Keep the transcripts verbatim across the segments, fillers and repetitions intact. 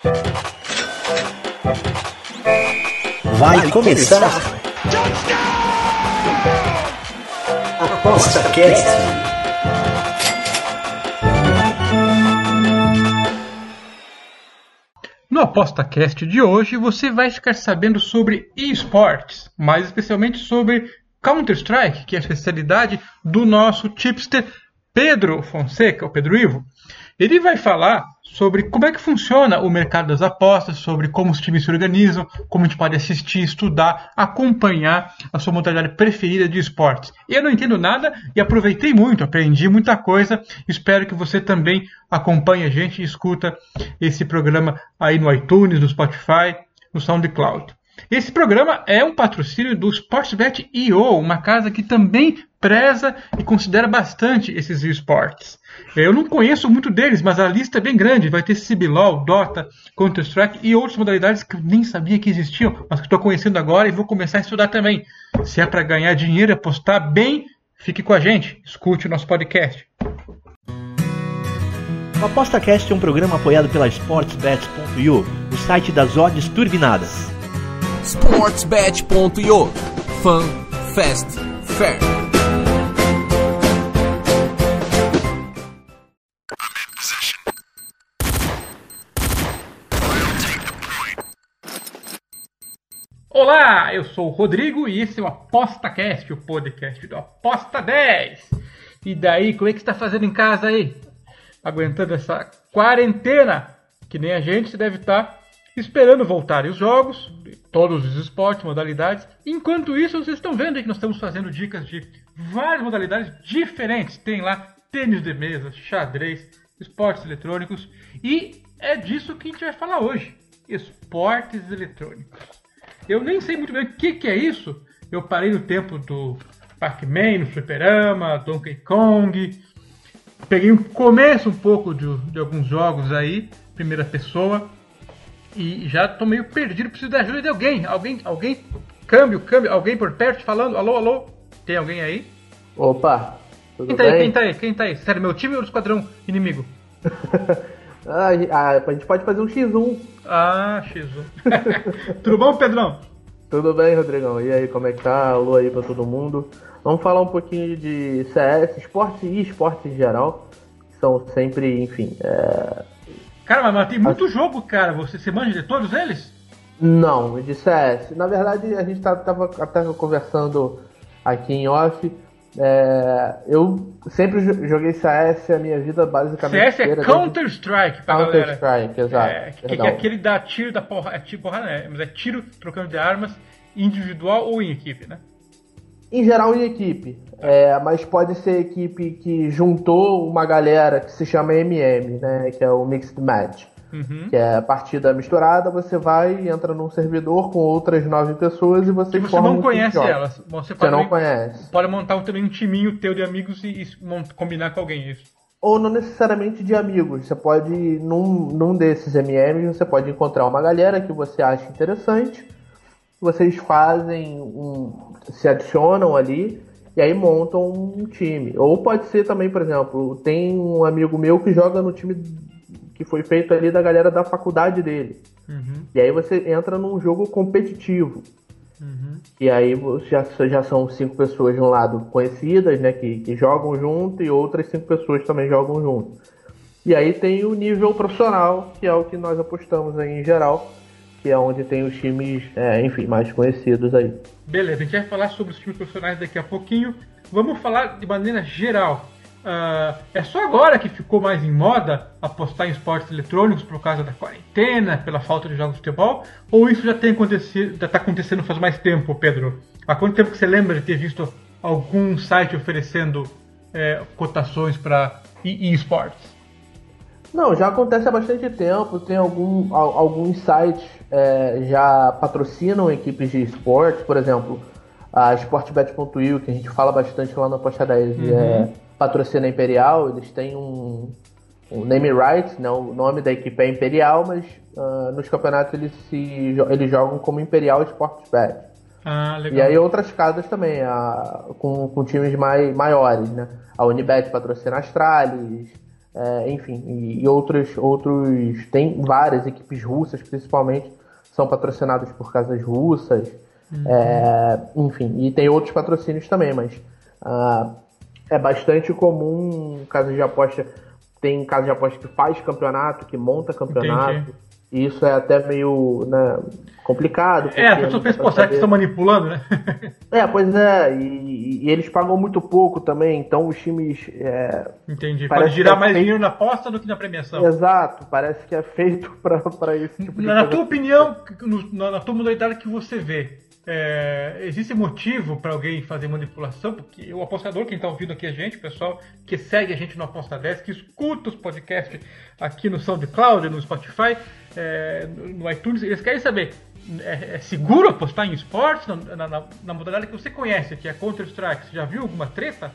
Vai começar Aposta Cast. No ApostaCast de hoje você vai ficar sabendo sobre eSports, mais especialmente sobre Counter-Strike, que é a especialidade do nosso tipster Pedro Fonseca, o Pedro Ivo. Ele vai falar sobre como é que funciona o mercado das apostas, sobre como os times se organizam, como a gente pode assistir, estudar, acompanhar a sua modalidade preferida de esportes. Eu não entendo nada e aproveitei muito, aprendi muita coisa. Espero que você também acompanhe a gente e escuta esse programa aí no iTunes, no Spotify, no SoundCloud. Esse programa é um patrocínio do Sportsbet ponto i o, uma casa que também preza e considera bastante esses esportes. Eu não conheço muito deles, mas a lista é bem grande. Vai ter C B L O L, Dota, Counter-Strike e outras modalidades que eu nem sabia que existiam, mas que estou conhecendo agora e vou começar a estudar também. Se é para ganhar dinheiro e apostar bem, fique com a gente. Escute o nosso podcast. O ApostaCast é um programa apoiado pela Sportsbet ponto i o, o site das odds turbinadas. Sportsbet ponto i o. Fun, Fast, Fair. Olá, eu sou o Rodrigo e esse é o ApostaCast, o podcast do Aposta dez. E daí, como é que você está fazendo em casa aí? Aguentando essa quarentena, que nem a gente, você deve estar esperando voltarem os jogos, todos os esportes, modalidades. Enquanto isso, vocês estão vendo aí que nós estamos fazendo dicas de várias modalidades diferentes. Tem lá tênis de mesa, xadrez, esportes eletrônicos. E é disso que a gente vai falar hoje, esportes eletrônicos. Eu nem sei muito bem o que, que é isso. Eu parei no tempo do Pac-Man, no Fliperama, Donkey Kong. Peguei um começo um pouco de, de alguns jogos aí, primeira pessoa. E já tô meio perdido, preciso da ajuda de alguém. Alguém, alguém, câmbio, câmbio, alguém por perto falando. Alô, alô? Tem alguém aí? Opa, tudo quem tá bem? Aí, quem tá aí? Quem tá aí? Sério, meu time ou do esquadrão inimigo? ah, a gente pode fazer um xis um. Ah, xis um. Tudo bom, Pedrão? Tudo bem, Rodrigão. E aí, como é que tá? Alô aí pra todo mundo. Vamos falar um pouquinho de C S, esportes e esportes em geral. Que são sempre, enfim... É... Cara, mas tem muito jogo, cara. Você, você manja de todos eles? Não, de C S. Na verdade, a gente tá, tava até conversando aqui em off. É, eu sempre joguei C S a minha vida basicamente. C S é Counter-Strike pra Counter galera. Counter-Strike, exato. É, que, que é aquele da tiro da porra. É tiro porrada, né? Mas é tiro trocando de armas individual ou em equipe, né? Em geral em equipe, é, mas pode ser equipe que juntou uma galera que se chama M M, né, que é o Mixed Match, uhum. que é partida misturada, você vai, entra num servidor com outras nove pessoas e você forma. Você forma não um conhece time elas. Você, você pode não também, conhece. Pode montar também um timinho teu de amigos e, e combinar com alguém isso. Ou não necessariamente de amigos, você pode, num, num desses M Ms, você pode encontrar uma galera que você acha interessante, vocês fazem, um, se adicionam ali, e aí montam um time. Ou pode ser também, por exemplo, tem um amigo meu que joga no time que foi feito ali da galera da faculdade dele. Uhum. E aí você entra num jogo competitivo. Uhum. E aí já, já são cinco pessoas de um lado conhecidas, né, que, que jogam junto, e outras cinco pessoas também jogam junto. E aí tem o nível profissional, que é o que nós apostamos aí em geral, que é onde tem os times, é, enfim, mais conhecidos aí. Beleza, a gente vai falar sobre os times profissionais daqui a pouquinho. Vamos falar de maneira geral. Uh, é só agora que ficou mais em moda apostar em esportes eletrônicos por causa da quarentena, pela falta de jogos de futebol? Ou isso já tem acontecido, já está acontecendo faz mais tempo, Pedro? Há quanto tempo que você lembra de ter visto algum site oferecendo é, cotações para eSports? Não, já acontece há bastante tempo. Tem algum, alguns sites é, já patrocinam equipes de esportes, por exemplo, a Sportsbet ponto i o, que a gente fala bastante lá no Aposta dez, uhum. é, patrocina a Imperial. Eles têm um, um name rights, né? O nome da equipe é Imperial, mas uh, nos campeonatos eles, se, eles jogam como Imperial Sportsbet. Ah, legal. E aí outras casas também, a, com, com times mai, maiores, né? A Unibet patrocina a Astralis, é, enfim, e, e outros, outros, tem várias equipes russas, principalmente, são patrocinadas por casas russas, uhum. é, enfim, e tem outros patrocínios também, mas uh, é bastante comum casas de aposta, tem casa de aposta que faz campeonato, que monta campeonato. Entendi. E isso é até meio, né, complicado. É, a pessoa pensa, pô, será que estão manipulando, né? É, pois é, e, e eles pagam muito pouco também, então os times... É, Entendi, pode girar é mais feito... dinheiro na aposta do que na premiação. Exato, parece que é feito para esse tipo de na, coisa. Na tua opinião, na, na tua modalidade que você vê, é, existe motivo para alguém fazer manipulação? Porque o apostador, quem está ouvindo aqui a gente, o pessoal que segue a gente no Aposta dez, que escuta os podcasts aqui no SoundCloud, no Spotify, é, no iTunes, eles querem saber, é, é seguro apostar em esportes na, na, na modalidade que você conhece, que é Counter-Strike? Você já viu alguma treta?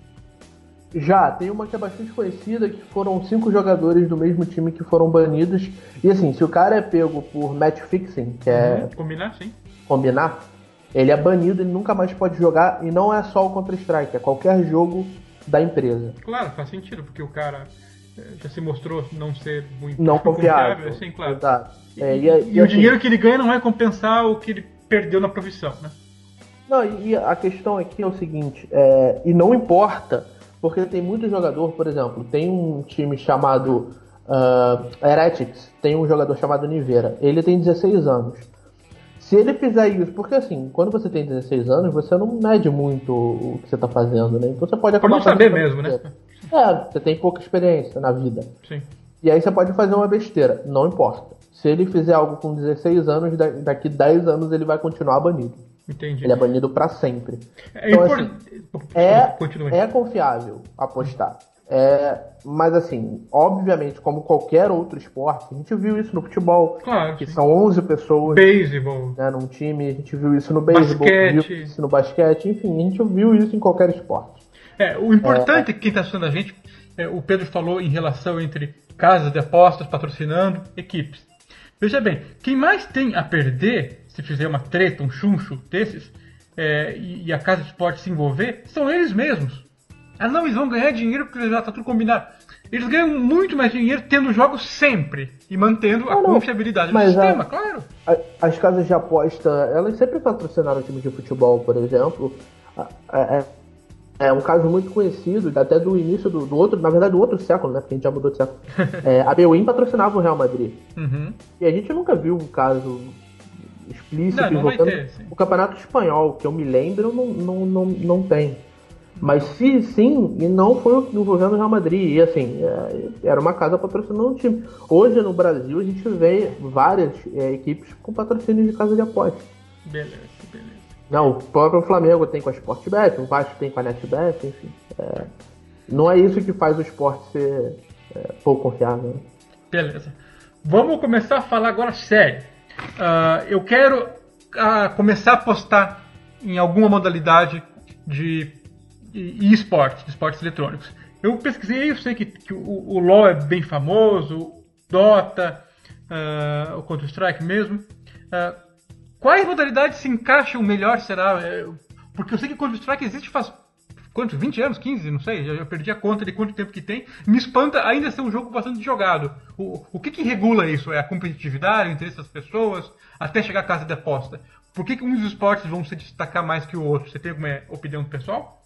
Já, tem uma que é bastante conhecida, que foram cinco jogadores do mesmo time que foram banidos. E assim, se o cara é pego por match fixing, que é... Uhum, combinar, sim. Combinar, ele é banido, ele nunca mais pode jogar, e não é só o Counter-Strike, é qualquer jogo da empresa. Claro, faz sentido, porque o cara já se mostrou não ser muito não confiável. confiável sim, claro. É, e, e, e, e o assim, dinheiro que ele ganha não é compensar o que ele perdeu na profissão, né? Não, e, e a questão aqui é o seguinte, é, e não importa, porque tem muito jogador, por exemplo, tem um time chamado uh, Heretics, tem um jogador chamado Nivera, ele tem dezesseis anos. Se ele fizer isso, porque assim, quando você tem dezesseis anos, você não mede muito o que você está fazendo, né? Então você pode acabar... Por não saber mesmo, né? É, você tem pouca experiência na vida. Sim. E aí você pode fazer uma besteira, não importa. Se ele fizer algo com dezesseis anos, daqui dez anos ele vai continuar banido. Entendi. Ele é banido pra sempre. É, então, impor... assim, é, é confiável apostar. É, mas assim, obviamente, como qualquer outro esporte, a gente viu isso no futebol, claro, que sim. são onze pessoas, beisebol, né, num time, a gente viu isso no beisebol, viu isso no basquete, enfim, a gente viu isso em qualquer esporte. É, o importante, é, quem está assistindo a gente, é, o Pedro falou em relação entre casas de apostas patrocinando equipes. Veja bem, quem mais tem a perder, se fizer uma treta, um chuncho desses, é, e, e a casa de esporte se envolver, são eles mesmos. Ah não, eles vão ganhar dinheiro porque já está tudo combinado. Eles ganham muito mais dinheiro tendo jogos sempre e mantendo a não, confiabilidade do sistema, a, claro. A, as casas de aposta, elas sempre patrocinaram times de futebol, por exemplo. É, é um caso muito conhecido, até do início do, do outro, na verdade do outro século, né? Porque a gente já mudou de século. É, a Bwin patrocinava o Real Madrid. Uhum. E a gente nunca viu um caso explícito não, não envolvendo ter, o Campeonato Espanhol, que eu me lembro, não, não, não, não tem. Mas se sim, e não foi envolvendo o Real Madrid. E assim, é, era uma casa patrocinando um time. Hoje no Brasil a gente vê várias é, equipes com patrocínio de casa de aposta. Beleza, beleza. Não, o próprio Flamengo tem com a Sportbet, o Vasco tem com a NetBet, enfim. É, não é isso que faz o esporte ser é, pouco confiável. Né? Beleza. Vamos começar a falar agora sério. Uh, eu quero uh, começar a apostar em alguma modalidade de e esportes, de esportes eletrônicos. Eu pesquisei, eu sei que, que o, o LoL é bem famoso, o Dota, uh, o Counter-Strike mesmo. Uh, quais modalidades se encaixam melhor, será? Porque eu sei que o Counter-Strike existe faz quantos? vinte anos, quinze, não sei, já, já perdi a conta de quanto tempo que tem. Me espanta ainda ser um jogo bastante jogado. O, o que, que regula isso? É a competitividade, o interesse das pessoas, até chegar à casa de aposta? Por que, que uns esportes vão se destacar mais que o outro? Você tem alguma opinião pessoal?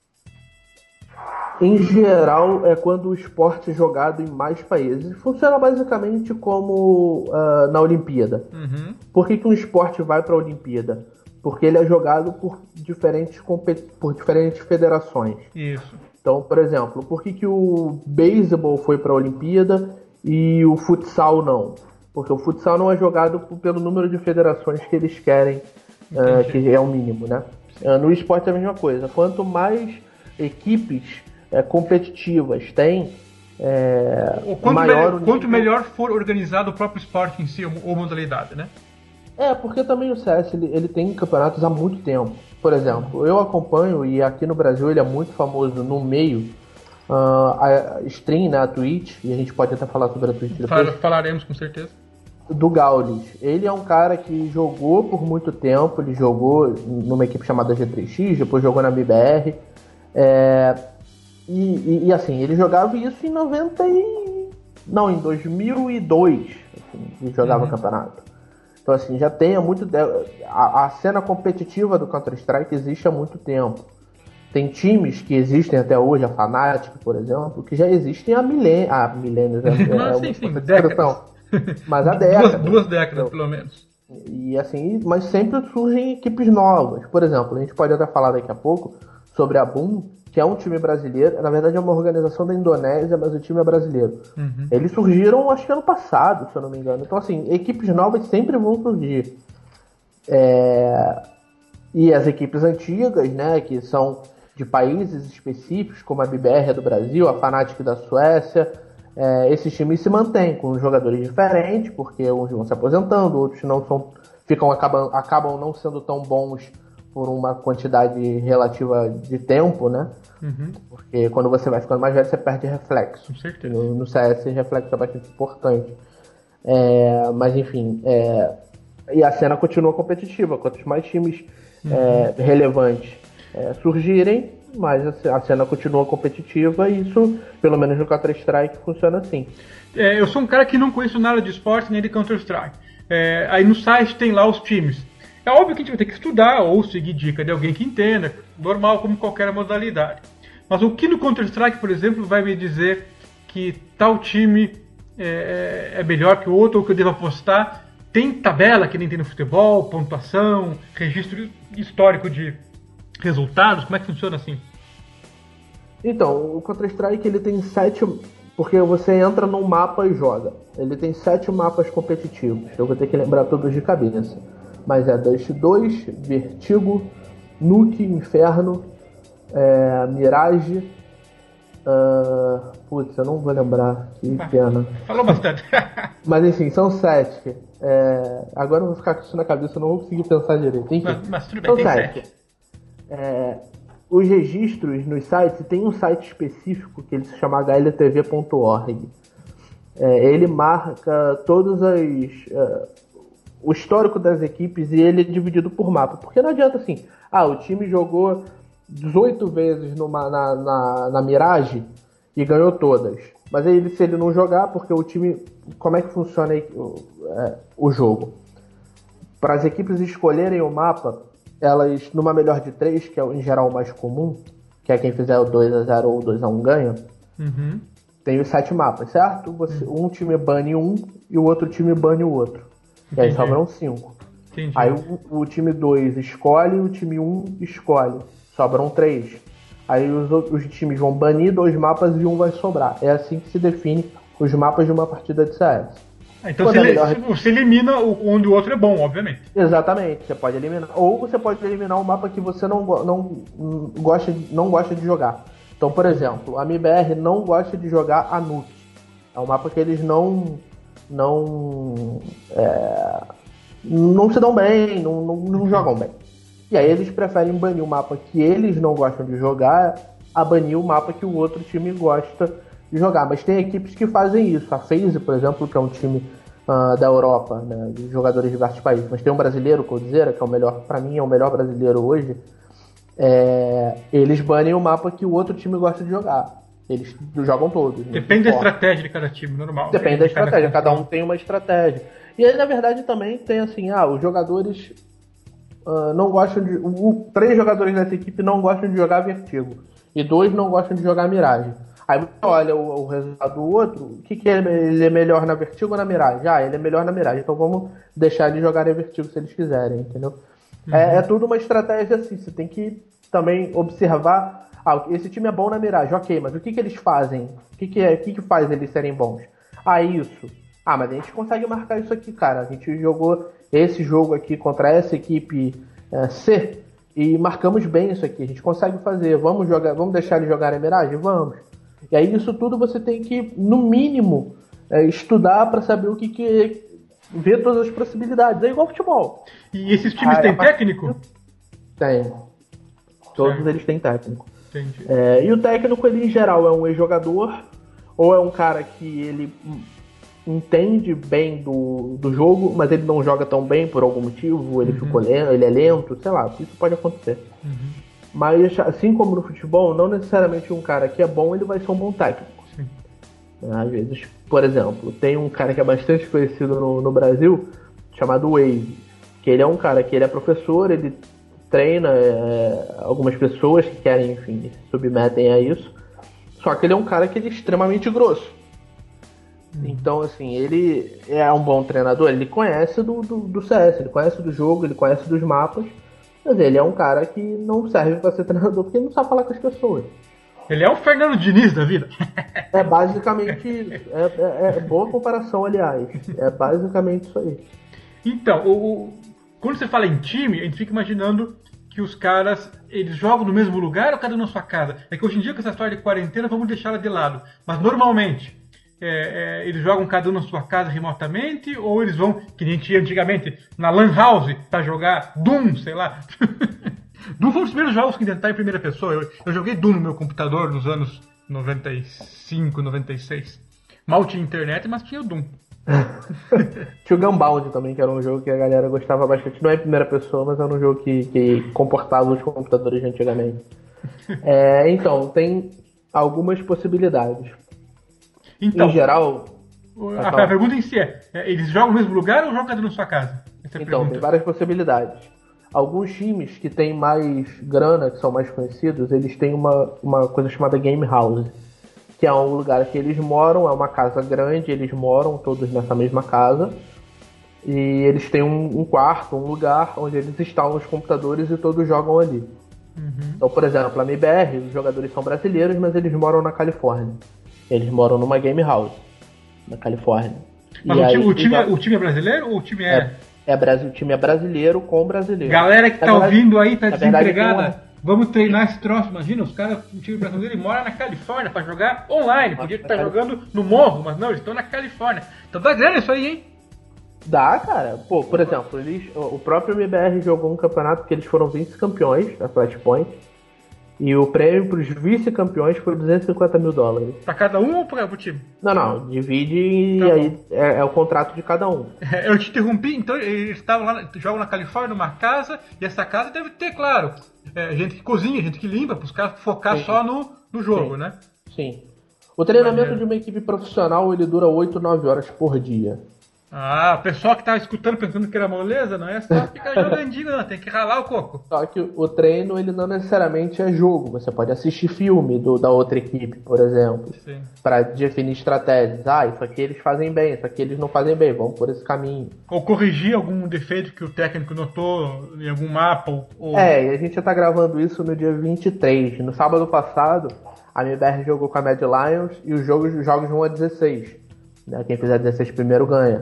Em geral, é quando o esporte é jogado em mais países. Funciona basicamente como uh, na Olimpíada. Uhum. Por que, que um esporte vai para a Olimpíada? Porque ele é jogado por diferentes, por diferentes federações. Isso. Então, por exemplo, por que, que o beisebol foi para a Olimpíada e o futsal não? Porque o futsal não é jogado pelo número de federações que eles querem, uh, que é o mínimo, né? Uh, no esporte é a mesma coisa. Quanto mais equipes é, competitivas tem, é, ou quanto maior melhor, quanto melhor for organizado o próprio esporte em si, ou, ou modalidade, né? É, porque também o C S ele, ele tem campeonatos há muito tempo. Por exemplo, eu acompanho, e aqui no Brasil ele é muito famoso no meio, uh, a stream, né, a Twitch, e a gente pode até falar sobre a Twitch depois. Falaremos com certeza. Do Gaules. Ele é um cara que jogou por muito tempo, ele jogou numa equipe chamada G três X, depois jogou na M B R. É... E, e, e assim, ele jogava isso em noventa e... Não, em dois mil e dois, assim, ele jogava Uhum. campeonato. Então assim, já tem há muito tempo. A, a cena competitiva do Counter-Strike existe há muito tempo. Tem times que existem até hoje, a Fnatic, por exemplo, que já existem há milênios. Ah, milênios é, é Mas, uma sim, sim, outra décadas. expressão. Mas há duas, décadas. duas décadas, Entendeu? pelo menos. E assim, mas sempre surgem equipes novas. Por exemplo, a gente pode até falar daqui a pouco sobre a Boom, que é um time brasileiro. Na verdade é uma organização da Indonésia, mas o time é brasileiro. Uhum. Eles surgiram, acho que ano passado, se eu não me engano. Então assim, equipes novas sempre vão surgir. É... E as equipes antigas, né, que são de países específicos, como a B B R é do Brasil, a Fnatic da Suécia, é, esses times se mantêm com jogadores diferentes, porque uns vão se aposentando, outros não são, ficam, acabam, acabam não sendo tão bons por uma quantidade relativa de tempo, né? Uhum. Porque quando você vai ficando mais velho, você perde reflexo. Com certeza. No, no C S, reflexo é bastante importante. É, mas enfim, é, e a cena continua competitiva. Quantos mais times uhum. é, relevantes é, surgirem, mais a cena continua competitiva, e isso, pelo menos no Counter-Strike, funciona assim. É, eu sou um cara que não conheço nada de esporte nem de Counter-Strike. É, aí no site tem lá os times. É óbvio que a gente vai ter que estudar ou seguir dica de alguém que entenda, normal como qualquer modalidade. Mas o que no Counter-Strike, por exemplo, vai me dizer que tal time é, é melhor que o outro, ou que eu devo apostar? Tem tabela que nem tem no futebol, pontuação, registro histórico de resultados? Como é que funciona assim? Então, o Counter-Strike ele tem sete... Porque você entra num mapa e joga. Ele tem sete mapas competitivos. Eu vou ter que lembrar todos de cabeça. Mas é Dust dois, Vertigo, Nuke, Inferno, é, Mirage... Uh, putz, eu não vou lembrar. Que pena. Falou bastante. Mas enfim, são sete. É, agora eu vou ficar com isso na cabeça, eu não vou conseguir pensar direito. Enfim, mas, mas tudo bem, são tem sete. sete. É, os registros nos sites, tem um site específico que ele se chama H L T V ponto org. É, ele marca todos as, uh, o histórico das equipes, e ele é dividido por mapa. Porque não adianta assim, ah, o time jogou dezoito vezes numa, na, na, na Mirage e ganhou todas. Mas aí, se ele não jogar, porque o time... Como é que funciona aí, o, é, o jogo? Para as equipes escolherem o mapa, elas, numa melhor de três, que é em geral o mais comum, que é quem fizer o dois a zero ou o dois a um ganha, uhum. tem os sete mapas, certo? Você, um time bane um e o outro time bane o outro. Entendi. E aí sobram cinco. Entendi. Aí o, o time dois escolhe e o time um escolhe. Sobram três. Aí os, os times vão banir dois mapas e um vai sobrar. É assim que se define os mapas de uma partida de C S. Ah, então você, é melhor... você elimina o, onde o outro é bom, obviamente. Exatamente, você pode eliminar. Ou você pode eliminar um mapa que você não, não, gosta, não gosta de jogar. Então, por exemplo, a M B R não gosta de jogar a Nuke. É um mapa que eles não... Não... É, não se dão bem, não, não, não jogam bem. E aí eles preferem banir o mapa que eles não gostam de jogar a banir o mapa que o outro time gosta de jogar. Mas tem equipes que fazem isso. A FaZe, por exemplo, que é um time uh, da Europa, né, de jogadores de vários países. Mas tem um brasileiro, Coldzera, que é o melhor, pra mim é o melhor brasileiro hoje. É, eles banem o mapa que o outro time gosta de jogar. Eles jogam todos. Depende da estratégia de cada time, normal. Depende da estratégia, cada um tem uma estratégia. E aí, na verdade, também tem assim, ah, os jogadores... Uh, não gostam de. Uh, três jogadores dessa equipe não gostam de jogar Vertigo. E dois não gostam de jogar Mirage. Aí você olha o, o resultado do outro, o que, que é, ele é melhor na Vertigo ou na Mirage? Ah, ele é melhor na Mirage, então vamos deixar eles jogarem Vertigo se eles quiserem, entendeu? Uhum. É, é tudo uma estratégia assim, você tem que também observar. Ah, esse time é bom na Mirage, ok, mas o que, que eles fazem? O que, que, é, o que, que faz eles serem bons? Ah, isso. Ah, mas a gente consegue marcar isso aqui, cara. A gente jogou esse jogo aqui contra essa equipe é, C e marcamos bem isso aqui. A gente consegue fazer. Vamos jogar, vamos deixar eles jogarem Mirage? Vamos. E aí isso tudo você tem que, no mínimo, é, estudar para saber o que que é, ver todas as possibilidades. É igual futebol. E esses times ah, têm técnico? Tem. Todos certo. Eles têm técnico. Entendi. É, e o técnico, ele em geral é um ex-jogador ou é um cara que ele entende bem do, do jogo, mas ele não joga tão bem por algum motivo, ele, uhum. ficou lento, ele é lento, sei lá, isso pode acontecer. Uhum. Mas, assim como no futebol, não necessariamente um cara que é bom, ele vai ser um bom técnico. Sim. Às vezes, por exemplo, tem um cara que é bastante conhecido no, no Brasil, chamado Wave, que ele é um cara que ele é professor, ele treina é, algumas pessoas que querem, enfim, se submetem a isso, só que ele é um cara que ele é extremamente grosso. Então, assim, ele é um bom treinador, ele conhece do, do, do C S, ele conhece do jogo, ele conhece dos mapas, mas ele é um cara que não serve para ser treinador porque ele não sabe falar com as pessoas. Ele é o Fernando Diniz da vida. É basicamente isso. É, é, é boa comparação, aliás. É basicamente isso aí. Então, o, o, quando você fala em time, a gente fica imaginando que os caras, eles jogam no mesmo lugar ou cada um na sua casa? É que hoje em dia, com essa história de quarentena, vamos deixá-la de lado. Mas normalmente, é, é, eles jogam cada um na sua casa remotamente, ou eles vão, que nem tinha antigamente, na Lan House, pra jogar Doom, sei lá. Doom foi um dos primeiros jogos que tentaram em primeira pessoa. Eu, eu joguei Doom no meu computador nos anos noventa e cinco, noventa e seis. Mal tinha internet, mas tinha o Doom. Tinha o Gunbound também, que era um jogo que a galera gostava bastante. Não é em primeira pessoa, mas era um jogo que, que comportava os computadores de antigamente. É, então, tem algumas possibilidades. Então, em geral... A, a pergunta em si é, eles jogam no mesmo lugar ou jogam cada um na sua casa? Essa é a então, pergunta. Tem várias possibilidades. Alguns times que têm mais grana, que são mais conhecidos, eles têm uma, uma coisa chamada Game House, que é um lugar que eles moram, é uma casa grande, eles moram todos nessa mesma casa, e eles têm um, um quarto, um lugar onde eles instalam os computadores e todos jogam ali. Uhum. Então, por exemplo, a M B R, os jogadores são brasileiros, mas eles moram na Califórnia. Eles moram numa Game House, na Califórnia. Mas e o, aí, time, o, time, já... o time é brasileiro ou o time é... é... É Brasil, o time é brasileiro com brasileiro. Galera que tá verdade, ouvindo aí, tá desempregada, verdade, vamos treinar esse troço. Imagina, os caras, o time brasileiro mora na Califórnia pra jogar online. Podia estar jogando no morro, mas não, eles estão na Califórnia. Então dá grana isso aí, hein? Dá, cara. Pô, por exemplo, eles, o próprio M B R jogou um campeonato que eles foram vice-campeões da Flashpoint. E o prêmio pros vice-campeões foi duzentos e cinquenta mil dólares. Pra cada um ou pra, pro time? Não, não. Divide e Tá aí é, é o contrato de cada um. É, eu te interrompi, então eles estavam lá, jogam na Califórnia, numa casa, e essa casa deve ter, claro, é, gente que cozinha, gente que limpa, pros caras focar Sim. só no, no jogo, Sim. né? Sim. O treinamento Maneiro. de uma equipe profissional, ele dura oito, nove horas por dia. Ah, o pessoal que tava escutando pensando que era moleza, não é só ficar jogandinho, não, tem que ralar o coco. Só que o treino, ele não necessariamente é jogo. Você pode assistir filme do, da outra equipe, por exemplo, Sim. para definir estratégias. Ah, isso aqui eles fazem bem, isso aqui eles não fazem bem, vamos por esse caminho. Ou corrigir algum defeito que o técnico notou em algum mapa. Ou, ou... É, e a gente já tá gravando isso no dia vinte e três. No sábado passado, a M B R jogou com a Mad Lions e os jogos, os jogos vão a dezesseis. Né? Quem fizer dezesseis primeiro ganha.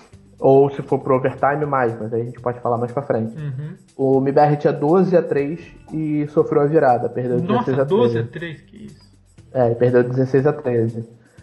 Ou se for pro overtime, mais, mas aí a gente pode falar mais pra frente. Uhum. O M B R tinha doze a três e sofreu a virada, perdeu Nossa, dezesseis a treze. doze a três, que isso. É, perdeu dezesseis a treze.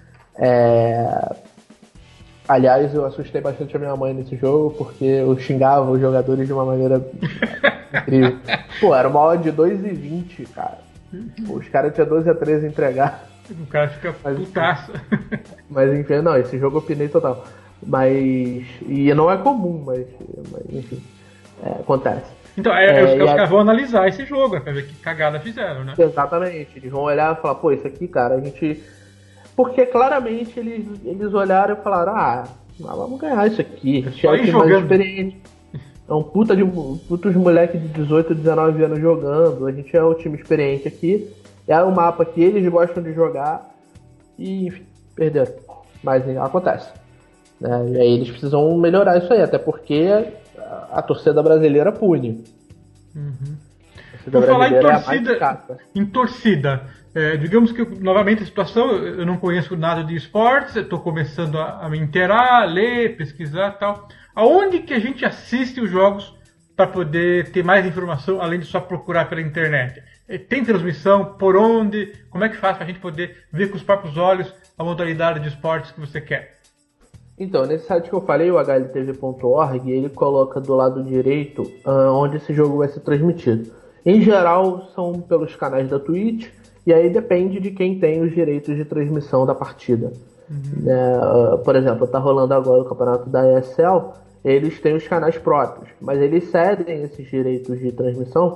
É... Aliás, eu assustei bastante a minha mãe nesse jogo, porque eu xingava os jogadores de uma maneira incrível. Pô, era uma odd de dois e vinte, cara. Pô, os caras tinham doze a treze a entregar. O cara fica Mas, putaço. Mas enfim, não, esse jogo eu opinei total. Mas. E não é comum, mas, mas enfim. É, acontece. Então, é, É, os, e os a- caras vão analisar esse jogo, pra ver que cagada fizeram, né? Exatamente. Eles vão olhar e falar, pô, isso aqui, cara, a gente. Porque claramente eles, eles olharam e falaram, ah, mas vamos ganhar isso aqui. A gente só é o ir time mais jogando. experiente. É um puta de putos moleques de dezoito, dezenove anos jogando. A gente é o time experiente aqui. É um mapa que eles gostam de jogar. E, enfim, perderam. Mas é, acontece. Né? E aí eles precisam melhorar isso aí, até porque a, a torcida brasileira pune. Uhum. A torcida Por falar em brasileira é a mais torcida, chata. em torcida, é, digamos que, novamente, a situação, eu não conheço nada de esportes, estou começando a, a me inteirar, ler, pesquisar e tal. Aonde que a gente assiste os jogos para poder ter mais informação, além de só procurar pela internet? É, tem transmissão? Por onde? Como é que faz para a gente poder ver com os próprios olhos a modalidade de esportes que você quer? Então, nesse site que eu falei, o H L T V ponto org, ele coloca do lado direito uh, onde esse jogo vai ser transmitido. Em geral, são pelos canais da Twitch, e aí depende de quem tem os direitos de transmissão da partida. Uhum. Uh, por exemplo, tá rolando agora o campeonato da E S L, eles têm os canais próprios, mas eles cedem esses direitos de transmissão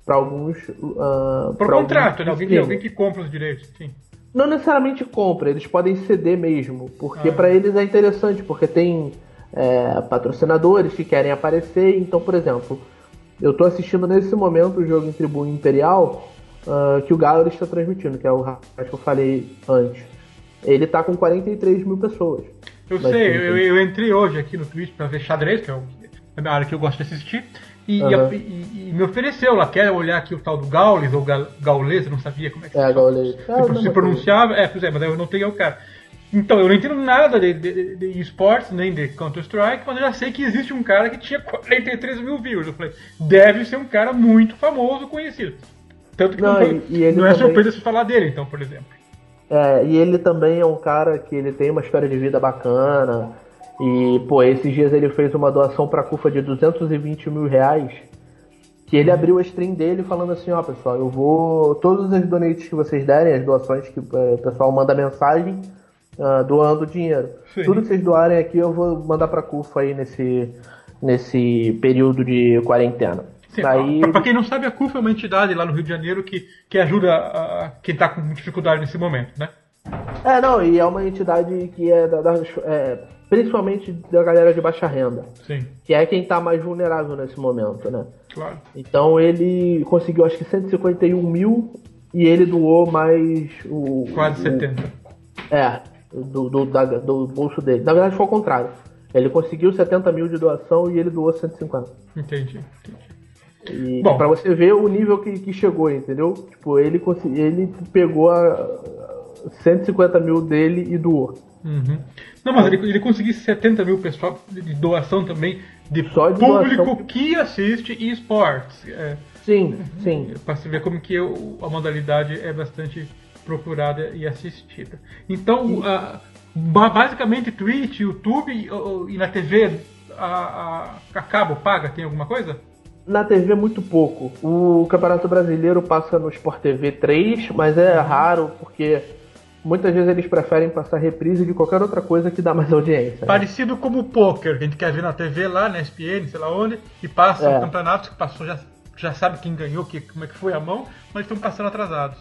para alguns. Uh, Por pra contrato, alguns né? Alguém, alguém que compra os direitos, sim. Não necessariamente compra, eles podem ceder mesmo, porque Ah. para eles é interessante, porque tem é, patrocinadores que querem aparecer. Então, por exemplo, eu estou assistindo nesse momento o jogo entre Bull e Imperial, uh, que o Galo está transmitindo, que é o rapaz que eu falei antes. Ele tá com quarenta e três mil pessoas. Eu sei, eu, eu entrei hoje aqui no Twitch para ver xadrez, que é a área que eu gosto de assistir, e, Uhum. e, e, e me ofereceu lá, quer olhar aqui o tal do Gaules, ou Ga- Gaules, eu não sabia como é que É, se, Gaules. se, É, se, se pronunciava, é, pois é, mas eu não tenho o cara. Então, eu não entendo nada de, de, de esportes, nem de Counter-Strike, mas eu já sei que existe um cara que tinha quarenta e três mil views. Eu falei, deve ser um cara muito famoso, conhecido. Tanto que não, Não, foi, e- e ele não é também- surpresa se falar dele, então, por exemplo. É, e ele também é um cara que ele tem uma história de vida bacana. E, pô, esses dias ele fez uma doação pra C U F A de duzentos e vinte mil reais. Que ele abriu a stream dele falando assim, ó, pessoal, eu vou... Todos os donates que vocês derem, as doações que é, o pessoal manda mensagem ah, doando dinheiro. Sim. Tudo que vocês doarem aqui eu vou mandar pra C U F A aí nesse, nesse período de quarentena. Sim, Aí, pra, pra quem não sabe, a C U F é uma entidade lá no Rio de Janeiro que, que ajuda a, a quem tá com dificuldade nesse momento, né? É, não, e é uma entidade que é, da, das- é, principalmente da galera de baixa renda, Sim, que é quem tá mais vulnerável nesse momento, né? claro. Então ele conseguiu acho que cento e cinquenta e um mil e ele doou mais o... Quase o- setenta. É, do, do, da- do bolso dele. Na verdade foi ao contrário. Ele conseguiu setenta mil de doação e ele doou cento e cinquenta. Entendi, entendi. E Bom. pra você ver o nível que, que chegou, entendeu? Tipo, ele, consegui, ele pegou a cento e cinquenta mil dele e doou. Uhum. Não, mas ele, ele conseguiu setenta mil pessoal de doação também de Só de público doação. que assiste esportes. É, Sim, sim. para você ver como que o- a modalidade é bastante procurada e assistida. Então, a- ba- basicamente Twitch, YouTube e, o- e na T V a, a, a cabo paga, tem alguma coisa? Na T V muito pouco. O Campeonato Brasileiro passa no Sport T V três, mas é raro porque muitas vezes eles preferem passar reprise de qualquer outra coisa que dá mais audiência. né? Parecido como o poker, que a gente quer ver na T V lá, na S P N, sei lá onde, e passa É. o campeonato que passou, já, já sabe quem ganhou, que, como é que foi a mão, mas estão passando atrasados.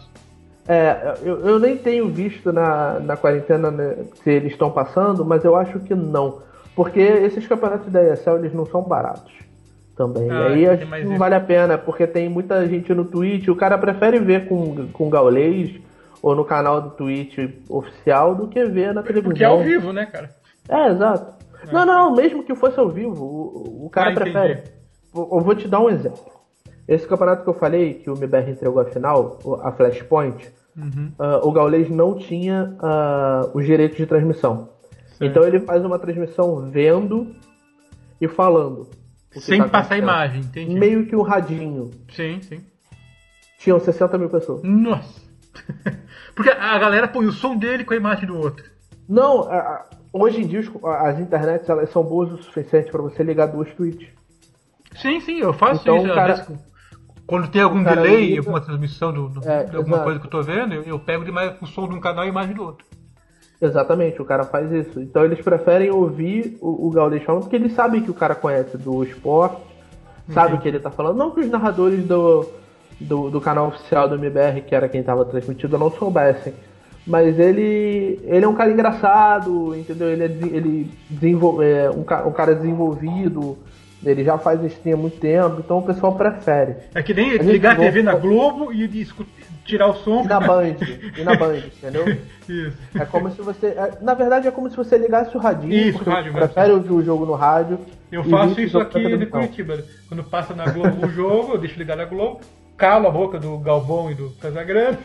É, eu, eu nem tenho visto na, na quarentena, né, se eles estão passando, mas eu acho que não. Porque esses campeonatos da E S L eles não são baratos também. Ah, e aí tem acho mais que não isso. vale a pena, porque tem muita gente no Twitch, o cara prefere ver com, com gaulês ou no canal do Twitch oficial do que ver na televisão. Porque é ao vivo, né, cara? É, exato. Não, não, mesmo que fosse ao vivo, o, o cara Ah, prefere. entendi. Eu eu vou te dar um exemplo. Esse campeonato que eu falei, que o M B R entregou a final, o- a Flashpoint, Uhum. ah, o Gaules não tinha ah, os direitos de transmissão. Certo. Então ele faz uma transmissão vendo e falando. o que Sem tá passar a acontecendo. imagem, entendi. Meio que um radinho. Sim, sim. Tinham sessenta mil pessoas. Nossa. Porque a galera põe o som dele com a imagem do outro. Não, a- a- hoje em dia os- as internets elas são boas o suficiente para você ligar duas tweets. Sim, sim, eu faço Então, isso. às cara- vezes, quando tem algum o cara delay, liga- alguma transmissão do, do- É, de alguma exato. coisa que eu tô vendo, eu, eu pego demais o som de um canal e a imagem do outro. Exatamente, o cara faz isso. Então eles preferem ouvir o, o Gaules falando, porque eles sabem que o cara conhece do esporte, sabe o que ele tá falando. Não que os narradores do, do, do canal oficial do M B R, que era quem tava transmitido, não soubessem. Mas ele, ele é um cara engraçado, entendeu? Ele é, de- ele desenvol, é um, ca- um cara desenvolvido, ele já faz stream há muito tempo, então o pessoal prefere. É que nem A gente ligar a T V volta- na Globo e, e escu- tirar o som. E na Band, e na Band, entendeu? Isso. É como se você. é- na verdade, é como se você ligasse o radinho. Isso, porque rádio você mesmo. prefere ouvir o jogo no rádio. Eu e faço ouvir o isso jogo aqui na de televisão. Curitiba. Quando passa na Globo o jogo, eu deixo ligar na Globo, calo a boca do Galvão e do Casagrande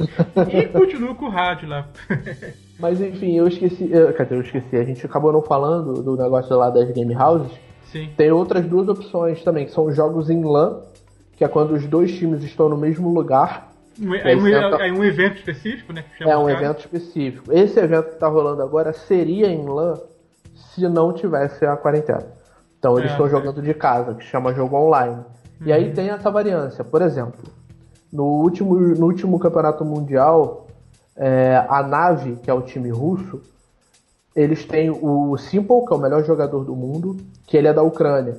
e continuo com o rádio lá. Mas enfim, eu esqueci. eu- Quer dizer, eu esqueci. A gente acabou não falando do negócio lá das game houses. Sim. Tem outras duas opções também, que são jogos em LAN, que é quando os dois times estão no mesmo lugar. Um- E É aí um, senta- é um evento específico, né? que chama É um os caras. evento específico. Esse evento que está rolando agora seria em LAN se não tivesse a quarentena. Então eles É, estão é. jogando de casa, que chama jogo online. E Uhum. aí tem essa variância. Por exemplo, no último, no último campeonato mundial, é, a Nave, que é o time russo, eles têm o Simple, que é o melhor jogador do mundo, que ele é da Ucrânia.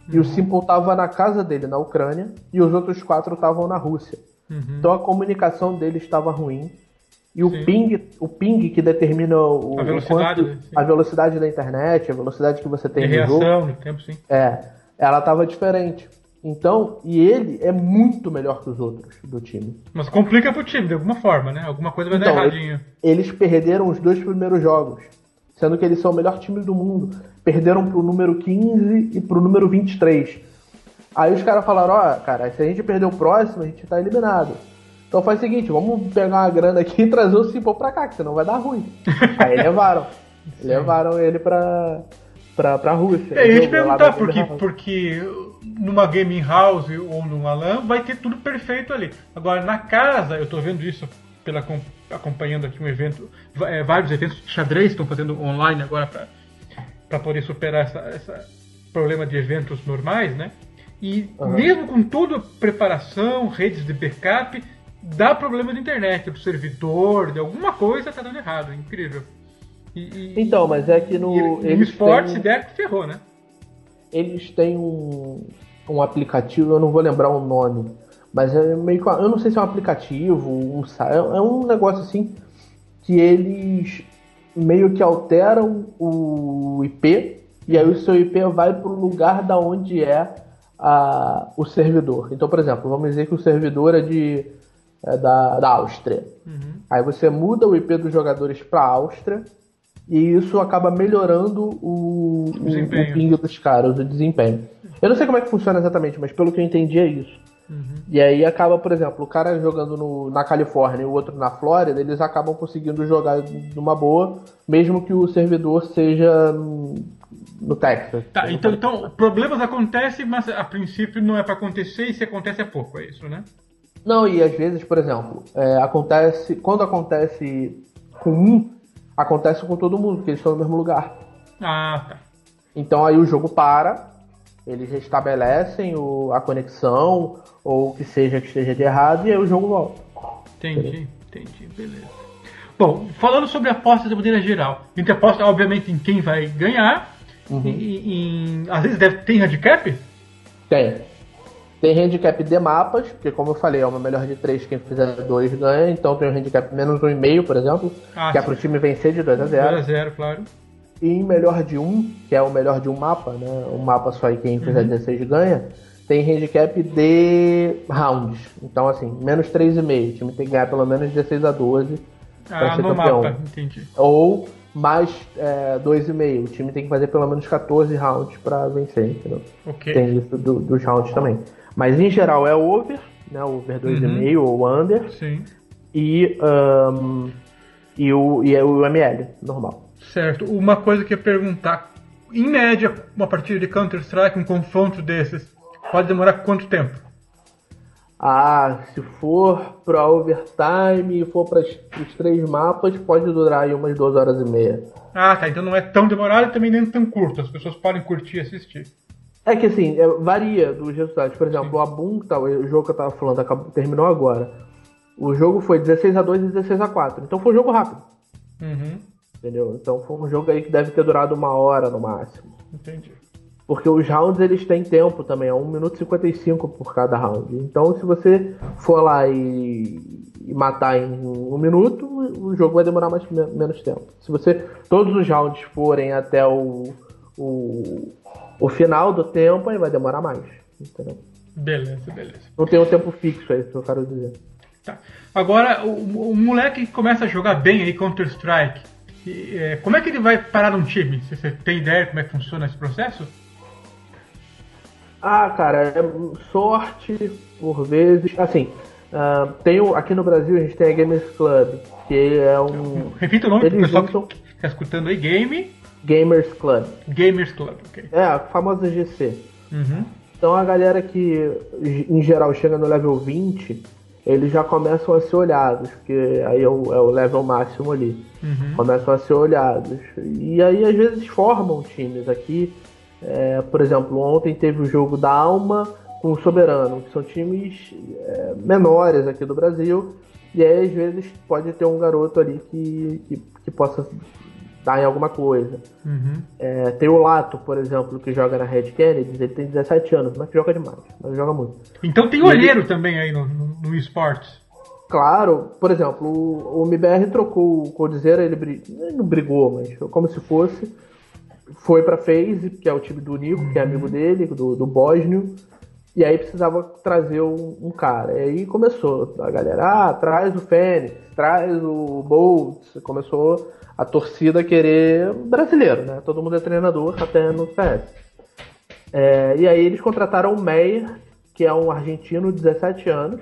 E o Simple tava na casa dele, na Ucrânia, e os outros quatro estavam na Rússia. Uhum. Então a comunicação deles estava ruim. E o Sim. ping, o ping que determina o, A o velocidade, quanto- né? Sim. a velocidade da internet, a velocidade que você De tem no jogo, reação no tempo, sim. é, ela tava diferente. Então, e ele é muito melhor que os outros do time. Mas complica pro time, de alguma forma, né? Alguma coisa vai Então, dar ele- erradinho. eles perderam os dois primeiros jogos, sendo que eles são o melhor time do mundo. Perderam pro número quinze e pro número vinte e três. Aí os caras falaram, ó, cara, se a gente perder o próximo, a gente tá eliminado. Então faz o seguinte, vamos pegar uma grana aqui e trazer o Simple pra cá, que senão vai dar ruim. Aí levaram. levaram ele pra, pra, pra Rússia. É, eu ia te Jogou lá perguntar, na porque, Game House. porque numa gaming house ou numa LAN vai ter tudo perfeito ali. Agora, na casa, eu tô vendo isso pela, acom- acompanhando aqui um evento, va- é, vários eventos de xadrez estão fazendo online agora pra, pra poder superar essa, essa problema de eventos normais, né? E Uhum. mesmo com toda a preparação, redes de backup, dá problema de internet, do servidor, de alguma coisa tá dando errado, é incrível. E, e- Então, mas é que no. e, no eles esporte, têm- se der, ferrou, né? Eles têm um, um aplicativo, eu não vou lembrar o nome, mas é meio que. Eu não sei se é um aplicativo, um site, é um negócio assim que eles meio que alteram o I P e aí o seu I P vai para o lugar da onde é a, o servidor. Então, por exemplo, vamos dizer que o servidor é, de, é da, da Áustria. Uhum. Aí você muda o I P dos jogadores para a Áustria e isso acaba melhorando o, o, Desempenho. o ping dos caras, o desempenho. Eu não sei como é que funciona exatamente, mas pelo que eu entendi é isso. Uhum. E aí acaba, por exemplo, o cara jogando no, na Califórnia e o outro na Flórida, eles acabam conseguindo jogar numa boa, mesmo que o servidor seja no, no Texas. Tá, então, então problemas acontecem, mas a princípio não é pra acontecer e se acontece é pouco, é isso, né? Não, e às vezes, por exemplo, é, acontece. Quando acontece com um, acontece com todo mundo, porque eles estão no mesmo lugar. Ah, tá. Então aí o jogo para, eles restabelecem o, a conexão, ou o que seja que esteja de errado, e aí o jogo volta. Entendi, entendi, beleza. Bom, falando sobre apostas de maneira geral, a gente aposta, obviamente, em quem vai ganhar, Uhum. e, e- em- às vezes deve, tem handicap? Tem. Tem handicap de mapas, porque como eu falei, é uma melhor de três, quem fizer dois ganha, então tem um handicap menos um e meio, por exemplo, Ah, que é sim. pro time vencer de dois a zero zero. a zero, claro. E em melhor de um, que é o melhor de um mapa, né? Um mapa só e quem fizer dezesseis ganha, tem handicap de rounds. Então, assim, menos três e meio. O time tem que ganhar pelo menos dezesseis a doze para Ah, ser no campeão. mapa, entendi. Ou mais é, dois e meio. O time tem que fazer pelo menos catorze rounds para vencer, entendeu? Ok. Tem isso do- dos rounds também. Mas em geral é over, né? Over dois e meio ou under. Sim, E, ahn, e, o, e é o M L, normal. certo. Uma coisa que eu ia perguntar, em média, uma partida de Counter-Strike, um confronto desses, pode demorar quanto tempo? Ah, se for pra overtime e for para os três mapas, pode durar aí umas duas horas e meia. Ah, tá, então não é tão demorado e também nem tão curto, as pessoas podem curtir e assistir. É que assim, é, varia dos resultados. Por exemplo, o Abum, tá, o jogo que eu tava falando, acabou, terminou agora. O jogo foi dezesseis a dois e dezesseis a quatro. Então foi um jogo rápido, Uhum, entendeu? Então foi um jogo aí que deve ter durado uma hora no máximo. entendi. Porque os rounds eles têm tempo também, é um minuto e cinquenta e cinco por cada round. Então se você for lá e, e matar em um minuto, o jogo vai demorar mais, menos tempo. Se você todos os rounds forem até o, o, o final do tempo, aí vai demorar mais. Entendeu? Beleza, beleza. Não tem um tempo fixo, é isso que eu quero dizer. Tá. Agora, o, o moleque que começa a jogar bem aí Counter-Strike, e, é, como é que ele vai parar num time? Você, você tem ideia de como é que funciona esse processo? Ah, cara, é sorte por vezes. Assim, ah, tem o- aqui no Brasil a gente tem a Gamers Club, que é um Repita o nome pro Eles pessoal juntam- que está escutando aí, Game Gamers Club. Gamers Club, ok. É, a famosa G C. Uhum. Então a galera que em geral chega no level vinte, eles já começam a ser olhados, porque aí é o, é o level máximo ali. Uhum. Começam a ser olhados. E aí às vezes formam times aqui. É, por exemplo, ontem teve o jogo da Alma com o Soberano, que são times é, menores aqui do Brasil. E aí às vezes pode ter um garoto ali que, que, que possa tá em alguma coisa. Uhum. É, tem o Lato, por exemplo, que joga na Red Kennedy, ele tem dezessete anos, mas joga demais, mas joga muito. Então tem olheiro ele... também aí no, no, no esportes. Claro, por exemplo, o, o M B R trocou o Coldzera, ele, brig... ele não brigou, mas como se fosse, foi pra FaZe, que é o time do Nico, uhum. que é amigo dele, do, do Bósnio, e aí precisava trazer um, um cara. E aí começou a galera, ah, traz o Fênix, traz o Boltz, começou a torcida querer brasileiro, né? Todo mundo é treinador, até no C S. É, e aí eles contrataram o Meyer, que é um argentino de dezessete anos,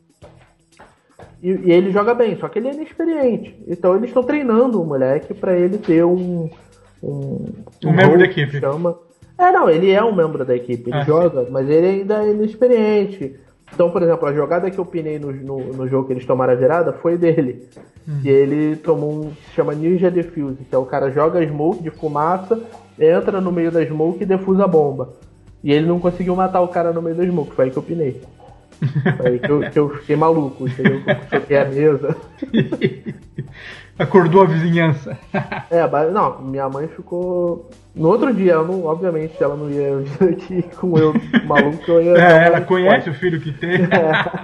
e, e ele joga bem, só que ele é inexperiente. Então eles estão treinando o moleque para ele ter um... Um, um, um membro da equipe. Chama... É, não, ele é um membro da equipe, ele ah, joga, sim. mas ele ainda é inexperiente. Então, por exemplo, a jogada que eu pinei no, no, no jogo que eles tomaram a virada foi dele. Hum. E ele tomou um que se chama Ninja Defuse, que é o cara joga smoke de fumaça, entra no meio da smoke e defusa a bomba. E ele não conseguiu matar o cara no meio da smoke, foi aí que eu pinei. Foi aí que eu, que eu fiquei maluco, entendeu? Eu choquei a mesa. Acordou a vizinhança. É, mas não, minha mãe ficou... No outro dia, ela não, obviamente, ela não ia vir aqui com eu maluco. Eu ia é, ela conhece pode. O filho que tem. É,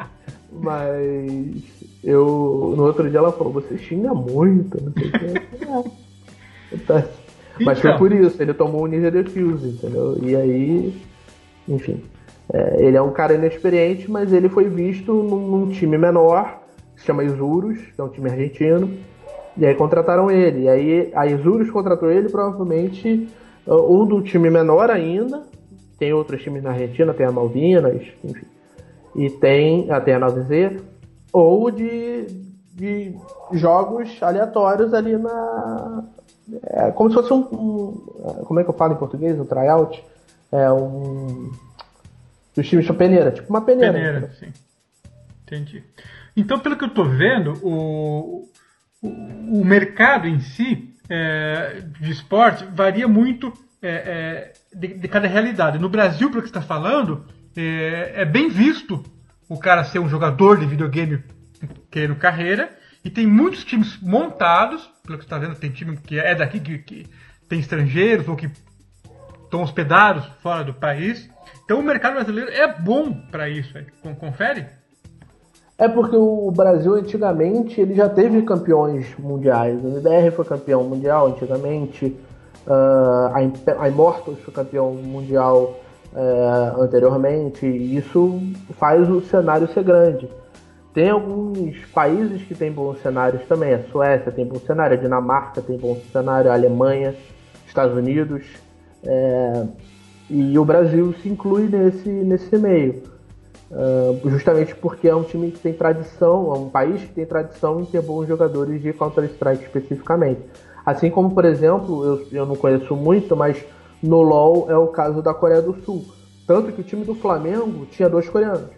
mas eu... No outro dia ela falou, você xinga muito, não sei o que. É, tá. Mas então. Foi por isso, ele tomou um Ninja Defuse, entendeu? E aí, enfim... É, ele é um cara inexperiente, mas ele foi visto num, num time menor, que se chama Isurus, que é um time argentino, e aí contrataram ele. E aí a Isurus contratou ele, provavelmente, ou do time menor ainda, tem outros times na Argentina, tem a Malvinas, enfim, e tem até a nove Z, ou de, de jogos aleatórios ali na... É, como se fosse um, um... Como é que eu falo em português? Um tryout? É um... Dos times de peneira, tipo uma peneira. Peneira, né? Sim. Entendi. Então, pelo que eu estou vendo, o, o, o mercado em si é, de esporte varia muito é, é, de, de cada realidade. No Brasil, pelo que você está falando, é, é bem visto o cara ser um jogador de videogame querendo carreira, e tem muitos times montados, pelo que você está vendo, tem time que é daqui, que, que tem estrangeiros ou que estão hospedados fora do país. Então o mercado brasileiro é bom para isso, confere? É porque o Brasil antigamente ele já teve campeões mundiais. O M B R foi campeão mundial antigamente, uh, a Immortals foi campeão mundial uh, anteriormente, e isso faz o cenário ser grande. Tem alguns países que têm bons cenários também, a Suécia tem bom cenário, a Dinamarca tem bom cenário, a Alemanha, Estados Unidos... É, e o Brasil se inclui nesse, nesse meio, uh, justamente porque é um time que tem tradição, é um país que tem tradição em ter bons jogadores de Counter-Strike especificamente. Assim como, por exemplo, eu, eu não conheço muito, mas no LoL é o caso da Coreia do Sul. Tanto que o time do Flamengo tinha dois coreanos.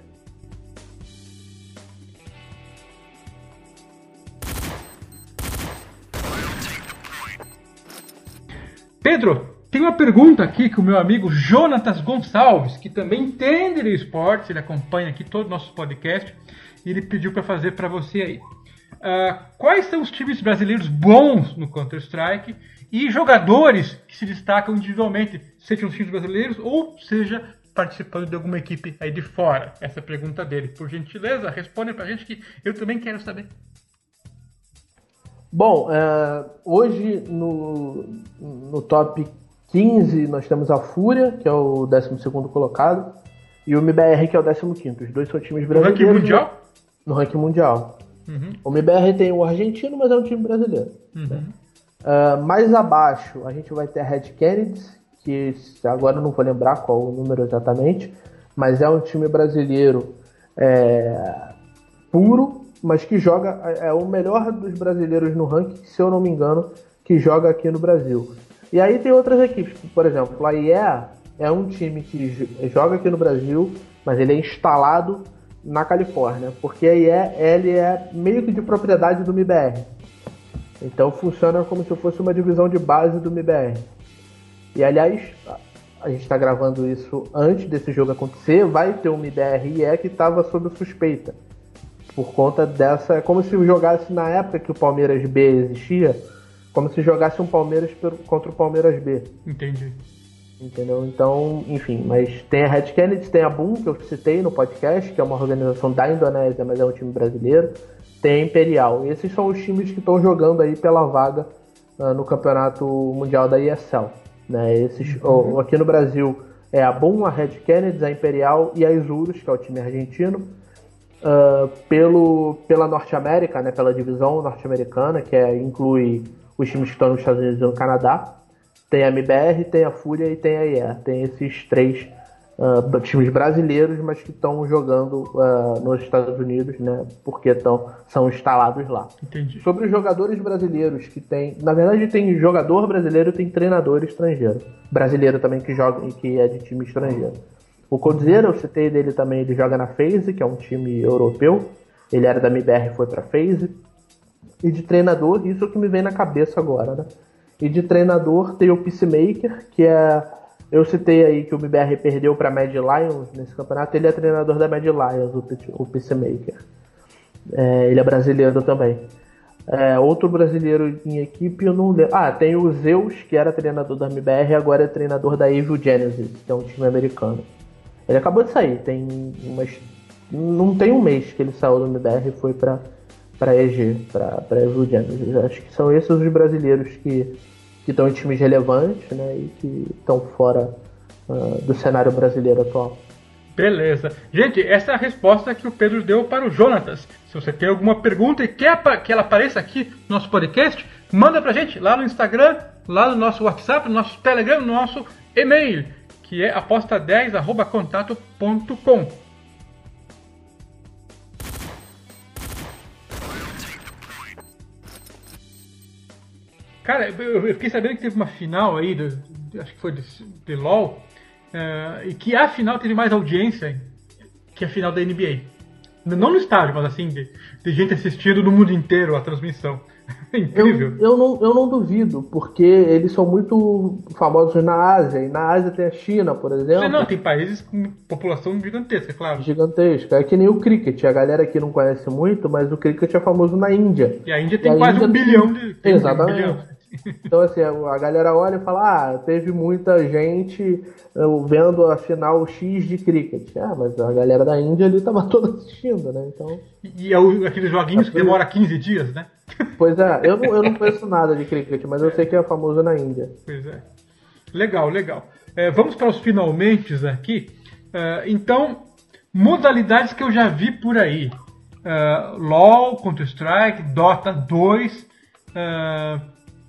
Pedro, tem uma pergunta aqui que o meu amigo Jonatas Gonçalves, que também entende de esportes, ele acompanha aqui todos os nossos podcasts, e ele pediu para fazer para você aí. Uh, quais são os times brasileiros bons no Counter-Strike e jogadores que se destacam individualmente, sejam os times brasileiros ou seja participando de alguma equipe aí de fora? Essa é a pergunta dele. Por gentileza, responde pra gente que eu também quero saber. Bom, é, hoje no, no top quinze nós temos a Fúria, que é o décimo segundo colocado, e o M B R, que é o décimo quinto. Os dois são times brasileiros. No ranking mundial? No ranking mundial. Uhum. O M B R tem o argentino, mas é um time brasileiro. Uhum. Né? Uh, mais abaixo a gente vai ter a Red Kennedy, que agora eu não vou lembrar qual o número exatamente, mas é um time brasileiro é, puro, mas que joga, é o melhor dos brasileiros no ranking, se eu não me engano, que joga aqui no Brasil. E aí tem outras equipes, por exemplo, a I E A é um time que joga aqui no Brasil, mas ele é instalado na Califórnia, porque a I E A ele é meio que de propriedade do M B R. Então funciona como se fosse uma divisão de base do M B R. E aliás, a gente está gravando isso antes desse jogo acontecer, vai ter um M B R I E que estava sob suspeita. Por conta dessa, como se jogasse na época que o Palmeiras B existia, como se jogasse um Palmeiras contra o Palmeiras B. Entendi. Entendeu? Então, enfim, mas tem a Red Kennedy, tem a Boom, que eu citei no podcast, que é uma organização da Indonésia, mas é um time brasileiro. Tem a Imperial. Esses são os times que estão jogando aí pela vaga uh, no Campeonato Mundial da E S L. Né? Esses, uhum. o, aqui no Brasil é a Boom, a Red Kennedy, a Imperial e a Isurus, que é o time argentino. Uh, pelo, pela Norte América, né, pela divisão norte-americana, que é, inclui os times que estão nos Estados Unidos e no Canadá. Tem a M B R, tem a Fúria e tem a I E. Tem esses três uh, times brasileiros, mas que estão jogando uh, nos Estados Unidos, né? Porque tão, são instalados lá. Entendi. Sobre os jogadores brasileiros que tem... Na verdade, tem jogador brasileiro e tem treinador estrangeiro. Brasileiro também que joga e que é de time estrangeiro. O Coldzera, eu citei dele também, ele joga na FaZe, que é um time europeu. Ele era da M B R e foi pra FaZe. E de treinador, isso é o que me vem na cabeça agora, né? E de treinador tem o Peacemaker, que é... Eu citei aí que o M B R perdeu para Mad Lions nesse campeonato. Ele é treinador da Mad Lions, o Peacemaker. É, ele é brasileiro também. É, outro brasileiro em equipe, eu não lembro. Ah, tem o Zeus, que era treinador da M B R e agora é treinador da Evil Genesis, que é um time americano. Ele acabou de sair, tem umas... Não tem um mês que ele saiu do M B R e foi para para E G, para Evil Genesis. Acho que são esses os brasileiros que que estão em times relevantes, né, e que estão fora uh, do cenário brasileiro atual. Beleza. Gente, essa é a resposta que o Pedro deu para o Jonatas. Se você tem alguma pergunta e quer que ela apareça aqui no nosso podcast, manda pra gente lá no Instagram, lá no nosso WhatsApp, no nosso Telegram, no nosso e-mail, que é aposta dez arroba contato ponto com. Cara, eu fiquei sabendo que teve uma final aí, do, acho que foi de, de LoL, uh, e que a final teve mais audiência que a final da N B A. Não no estádio, mas assim, de, de gente assistindo no mundo inteiro a transmissão. Incrível. Eu, eu, não, eu não duvido, porque eles são muito famosos na Ásia, e na Ásia tem a China, por exemplo. Não, tem países com população gigantesca, claro. Gigantesca. É que nem o cricket, a galera aqui não conhece muito, mas o cricket é famoso na Índia. E a Índia tem quase um bilhão de... Exatamente. Um bilhão. Então assim, a galera olha e fala, ah, teve muita gente vendo a final X de cricket. Ah, mas a galera da Índia ali tava toda assistindo, né? Então... E é o, aqueles joguinhos é que demora quinze dias, né? Pois é, eu não, eu não conheço nada de cricket, mas eu sei que é famoso na Índia. Pois é. Legal, legal. É, vamos para os finalmentes aqui. É, então, modalidades que eu já vi por aí. É, LoL, Counter-Strike, Dota dois... É,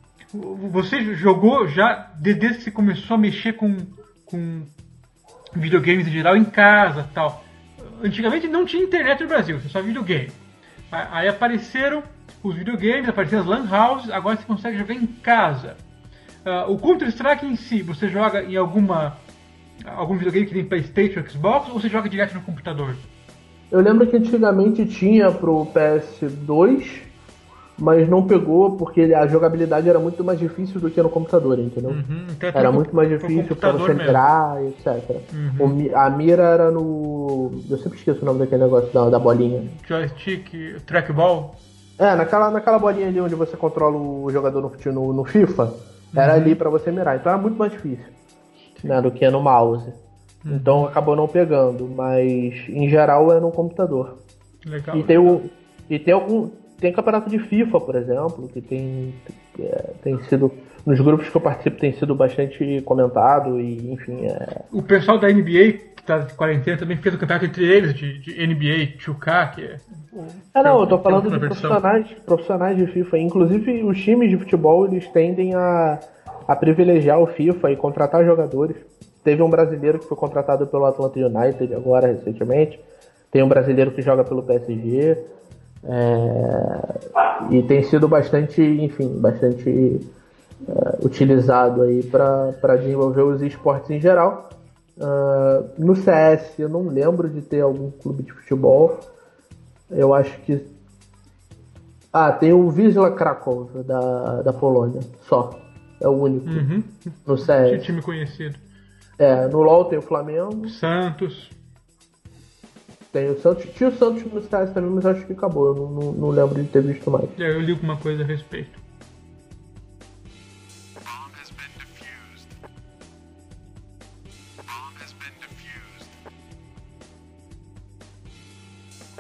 você jogou já, desde que você começou a mexer com, com videogames em geral, em casa e tal. Antigamente não tinha internet no Brasil, só videogame. Aí apareceram os videogames, apareceram as LAN houses, agora você consegue jogar em casa. Uh, o Counter-Strike em si, você joga em alguma algum videogame que tem PlayStation, Xbox, ou você joga direto no computador? Eu lembro que antigamente tinha pro P S dois... mas não pegou porque a jogabilidade era muito mais difícil do que no computador, entendeu? Uhum, então era muito mais difícil para você mirar, etcétera. Uhum. O, a mira era no... Eu sempre esqueço o nome daquele negócio da, da bolinha. Joystick, trackball? É, naquela, naquela bolinha ali onde você controla o jogador no, no, no FIFA, era uhum. ali para você mirar. Então era muito mais difícil, né, do que no mouse. Uhum. Então acabou não pegando, mas em geral é no computador. Legal. E tem, o, e tem algum... Tem campeonato de FIFA, por exemplo, que tem, é, tem sido... Nos grupos que eu participo tem sido bastante comentado e, enfim... É... O pessoal da N B A, que está de quarentena, também fez o campeonato entre eles, de, de N B A dois K, que é... É, não, eu tô falando de profissionais, profissionais de FIFA. Inclusive, os times de futebol, eles tendem a, a privilegiar o FIFA e contratar jogadores. Teve um brasileiro que foi contratado pelo Atlanta United agora, recentemente. Tem um brasileiro que joga pelo P S G... É, e tem sido bastante, enfim, bastante é, utilizado aí para desenvolver os esportes em geral. Uh, no C S eu não lembro de ter algum clube de futebol. Eu acho que ah, tem o Wisła Kraków da, da Polônia, só. É o único uhum. no C S. Que time conhecido. É, no LoL tem o Flamengo, Santos. Tem o Santos, tinha o Santos no C S também, mas acho que acabou, eu não, não, não lembro de ter visto mais. É, eu li alguma coisa a respeito.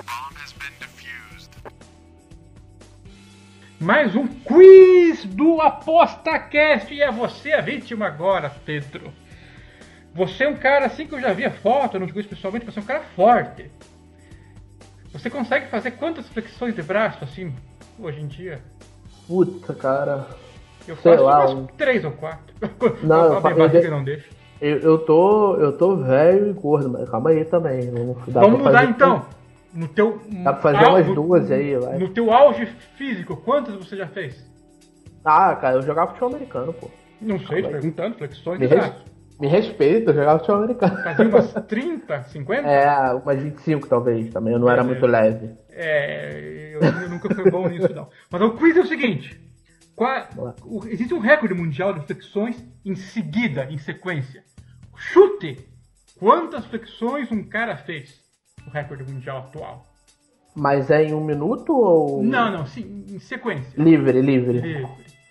Mais um quiz do ApostaCast e é você a vítima agora, Pedro. Você é um cara assim que eu já via foto, eu não te conheço pessoalmente, você é um cara forte. Você consegue fazer quantas flexões de braço assim hoje em dia? Puta, cara. Eu sei faço lá, umas um... três ou quatro. Não, a eu, minha fa- eu, barriga de- não deixa. eu, eu tô, eu tô velho e gordo, mas calma aí também. Não dá Vamos pra mudar fazer- então. No teu, Dá pra fazer au- umas no- duas aí, vai. No teu auge físico, quantas você já fez? Ah, cara, eu jogava futebol americano, pô. Não sei, tô aí. perguntando, flexões Me, de res... braço. Me respeita, eu jogava futebol americano. Fazia umas trinta, cinquenta? É, umas vinte e cinco talvez, também. Eu não era muito leve. É, eu, eu nunca fui bom nisso não. Mas o quiz é o seguinte. Qual- o- existe um recorde mundial de flexões em seguida, em sequência. Chute! Quantas flexões um cara fez? O recorde mundial atual. Mas é em um minuto ou. Não, não, sim, em sequência. Livre, livre. Livre.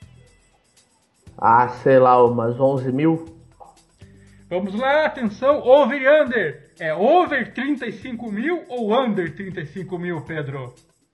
Ah, sei lá, umas onze mil? Vamos lá, atenção, over e under. É over trinta e cinco mil ou under trinta e cinco mil, Pedro?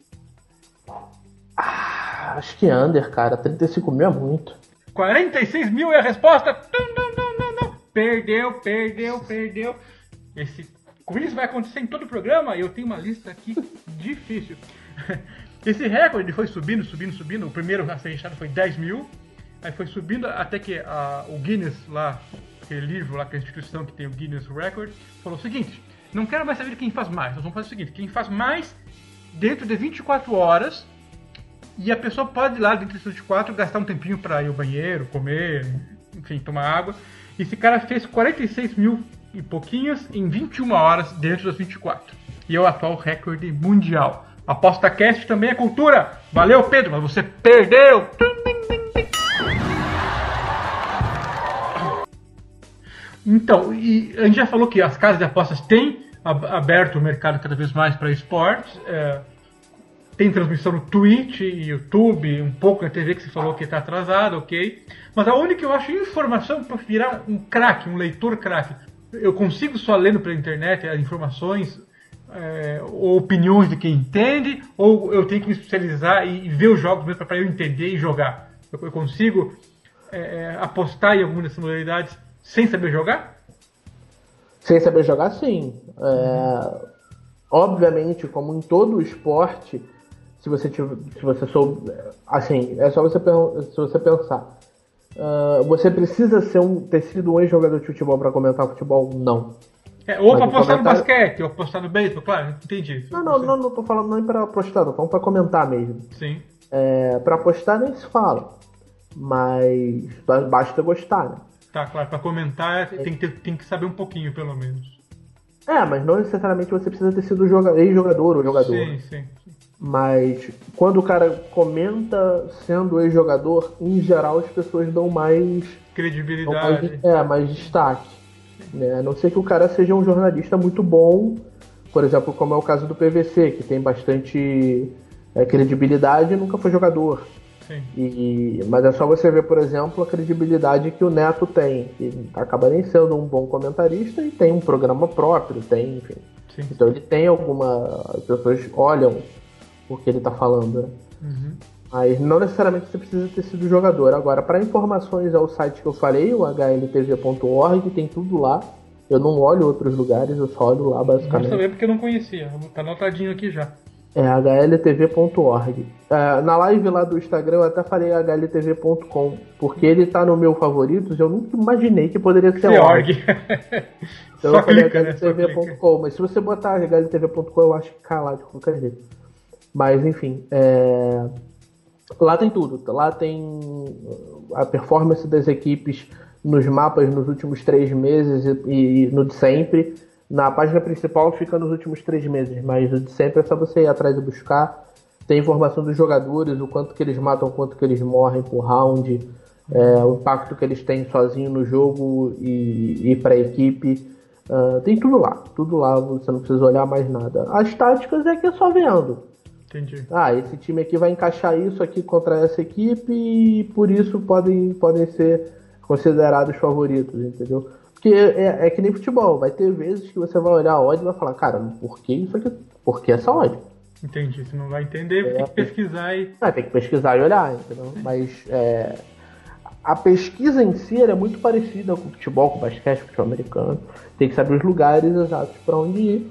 Ah, acho que under, cara. trinta e cinco mil é muito. quarenta e seis mil é a resposta. Tum, tum, tum, tum, tum. Perdeu, perdeu, perdeu. Esse quiz vai acontecer em todo o programa e eu tenho uma lista aqui difícil. Esse recorde foi subindo, subindo, subindo. O primeiro a ser registrado foi dez mil. Aí foi subindo até que a, o Guinness lá, aquele livro lá, que é a instituição que tem o Guinness Record, falou o seguinte: não quero mais saber de quem faz mais. Nós vamos fazer o seguinte: quem faz mais dentro de vinte e quatro horas. E a pessoa pode ir lá dentro desses vinte e quatro gastar um tempinho para ir ao banheiro, comer, enfim, tomar água. E esse cara fez quarenta e seis mil e pouquinhos em vinte e uma horas dentro das vinte e quatro. E é o atual recorde mundial. ApostaCast também é cultura. Valeu, Pedro, mas você perdeu. Então, e a gente já falou que as casas de apostas têm aberto o mercado cada vez mais para esportes. É, tem transmissão no Twitch, YouTube, um pouco na T V que você falou que está atrasado, ok. Mas aonde que eu acho informação para virar um craque, um leitor craque? Eu consigo só lendo pela internet as informações é, ou opiniões de quem entende, ou eu tenho que me especializar e, e ver os jogos mesmo para eu entender e jogar? Eu, eu consigo é, apostar em alguma dessas modalidades sem saber jogar? Sem saber jogar, sim. É, obviamente, como em todo esporte, se você tiver, se você souber, assim, é só você, se você pensar. Uh, você precisa ser um, ter sido um ex-jogador de futebol para comentar futebol? Não. É, ou para Mas o apostar no comentário- basquete, ou apostar no beisebol, claro, entendi. Não, não, não, não tô falando nem para apostar, tô falando para comentar mesmo. Sim. É, para apostar nem se fala, mas ba- basta gostar, né? Tá, claro, para comentar tem que, ter- tem que saber um pouquinho, pelo menos. É, mas não necessariamente você precisa ter sido joga- ex-jogador ou jogador. Sim, sim, sim. Mas quando o cara comenta sendo ex-jogador, em geral as pessoas dão mais, dão mais, Credibilidade. é, mais destaque. Né? A não ser que o cara seja um jornalista muito bom, por exemplo, como é o caso do P V C, que tem bastante é, credibilidade e nunca foi jogador. Sim. E, mas é só você ver, por exemplo, a credibilidade que o Neto tem, que acaba nem sendo um bom comentarista e tem um programa próprio, tem, enfim. Sim. Então ele tem alguma... As pessoas olham o que ele está falando, né? Uhum. Mas não necessariamente você precisa ter sido jogador. Agora, para informações ao site que eu falei, o h l t v ponto org, tem tudo lá. Eu não olho outros lugares, eu só olho lá, Vou basicamente. saber porque eu não conhecia. Tá anotadinho aqui já. É h l t v ponto org. É, na live lá do Instagram eu até falei h l t v ponto com, porque ele tá no meu favoritos, eu nunca imaginei que poderia ser Ser org. org. Então Só eu falei clica, né? Só h l t v ponto clica. com, mas se você botar h l t v ponto com eu acho que cai lá de qualquer jeito. Mas enfim, é... lá tem tudo. Lá tem a performance das equipes nos mapas nos últimos três meses e, e no de sempre. Na página principal fica nos últimos três meses, mas o de sempre é só você ir atrás e buscar. Tem informação dos jogadores, o quanto que eles matam, o quanto que eles morrem por round, é, o impacto que eles têm sozinho no jogo e, e para a equipe. Uh, tem tudo lá, tudo lá, você não precisa olhar mais nada. As táticas é que é só vendo. Entendi. Ah, esse time aqui vai encaixar isso aqui contra essa equipe e por isso podem, podem ser considerados favoritos, entendeu? Porque é, é que nem futebol, vai ter vezes que você vai olhar a odd e vai falar, cara, por que isso aqui? Por que essa odd? Entendi, você não vai entender, é, tem que pesquisar e... É, tem que pesquisar e olhar, entendeu? Mas é, a pesquisa em si é muito parecida com o futebol, com o basquete, com o futebol americano. Tem que saber os lugares exatos para onde ir,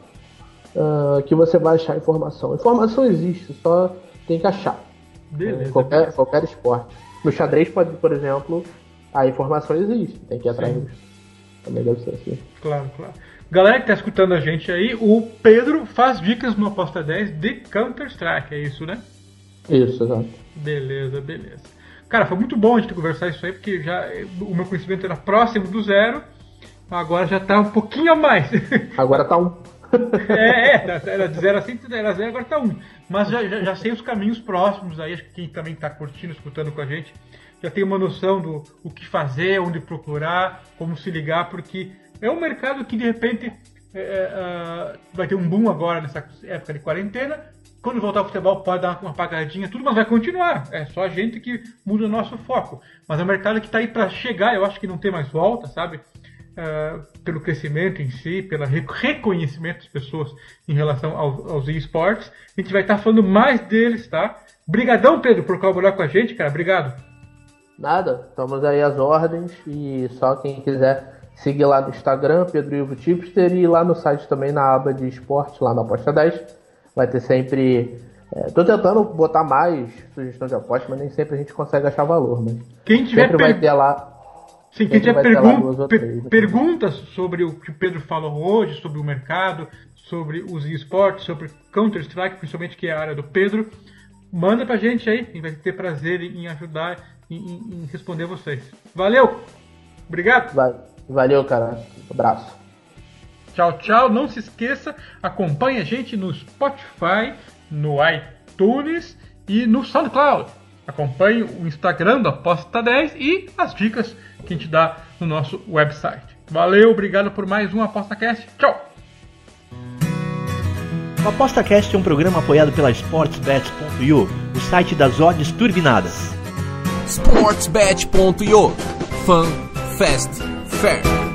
uh, que você vai achar informação. Informação existe, só tem que achar. Beleza. Qualquer, beleza. qualquer esporte. No xadrez, pode, por exemplo, a informação existe, tem que ir atrás disso. Também deve ser assim. Claro, claro. Galera que tá escutando a gente aí, o Pedro faz dicas no Aposta dez de Counter-Strike, é isso, né? Isso, exato. Beleza, beleza. Cara, foi muito bom a gente conversar isso aí, porque já o meu conhecimento era próximo do zero, agora já tá um pouquinho a mais. Agora tá um. É, é, era de zero a cem, era zero, agora tá um. Mas já, já, já sei os caminhos próximos aí, acho que quem também tá curtindo, escutando com a gente, já tem uma noção do o que fazer, onde procurar, como se ligar, porque é um mercado que de repente é, é, vai ter um boom agora nessa época de quarentena. Quando voltar ao futebol pode dar uma apagadinha, tudo, mas vai continuar. É só a gente que muda o nosso foco. Mas é um mercado que está aí para chegar, eu acho que não tem mais volta, sabe? Uh, pelo crescimento em si, pelo reconhecimento das pessoas em relação aos, aos esportes. A gente vai estar tá falando mais deles, tá? Brigadão, Pedro, por colaborar com a gente, cara. Obrigado. Nada, estamos aí às ordens e só quem quiser seguir lá no Instagram, Pedro Ivo Tipster, e lá no site também na aba de esportes, lá na Aposta dez. Vai ter sempre... É, tô tentando botar mais sugestão de aposta, mas nem sempre a gente consegue achar valor. Mas quem tiver sempre vai ter lá... Sim, quem tiver pergun per perguntas sobre o que o Pedro falou hoje, sobre o mercado, sobre os esportes, sobre Counter-Strike, principalmente que é a área do Pedro, manda pra gente aí, a gente vai ter prazer em ajudar e em, em responder vocês. Valeu! Obrigado! Valeu, cara. Um abraço. Tchau, tchau. Não se esqueça, acompanhe a gente no Spotify, no iTunes e no SoundCloud. Acompanhe o Instagram do Aposta dez e as dicas que a gente dá no nosso website. Valeu, obrigado por mais um ApostaCast. Tchau! O ApostaCast é um programa apoiado pela SportsBet ponto io, o site das odds turbinadas. SportsBet ponto io. Fun, Fast, Fair.